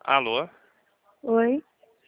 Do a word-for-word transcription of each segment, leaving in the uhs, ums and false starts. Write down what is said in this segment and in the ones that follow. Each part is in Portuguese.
Alô? Oi?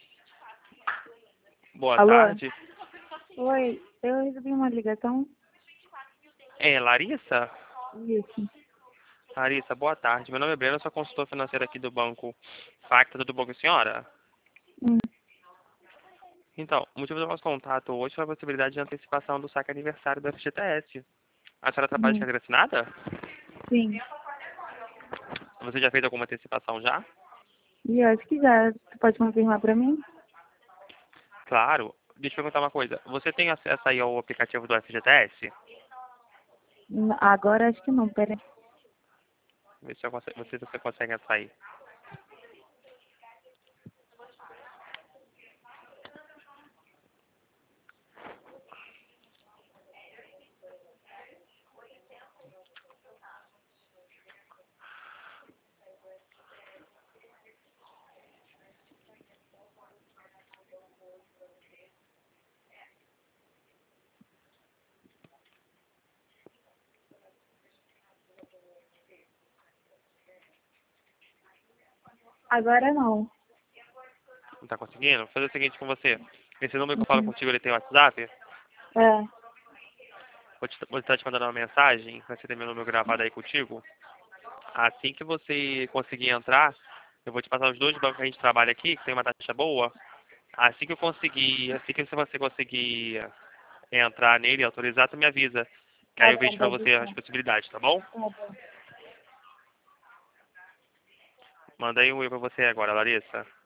Boa Alô? tarde. Oi, eu recebi uma ligação. É, Larissa? Isso. Larissa, boa tarde. Meu nome é Breno, eu sou consultor financeiro aqui do Banco Pacta. Tudo bom com a senhora? Hum. Então, o motivo do nosso contato hoje foi a possibilidade de antecipação do saque aniversário do F G T S. A senhora trabalha de Hum. carteira assinada? Sim. Você já fez alguma antecipação já? E eu acho que já. Tu pode confirmar pra mim? Claro. Deixa eu perguntar uma coisa. Você tem acesso aí ao aplicativo do F G T S? N- Agora acho que não, pera. Vê se eu conse- você, você consegue acessar aí. Agora não. Não está conseguindo? Vou fazer o seguinte com você. Esse número que eu falo contigo, ele tem WhatsApp? É. Vou te- vou estar te mandando uma mensagem, você tem meu número gravado aí contigo. Assim que você conseguir entrar, eu vou te passar os dois bancos que a gente trabalha aqui, que tem uma taxa boa. Assim que eu conseguir, assim que você conseguir entrar nele e autorizar, tu me avisa. Que aí Tá eu bom, vejo pra pode você deixar. as possibilidades, tá bom? Tá bom. Mandei um e-mail pra você agora, Larissa.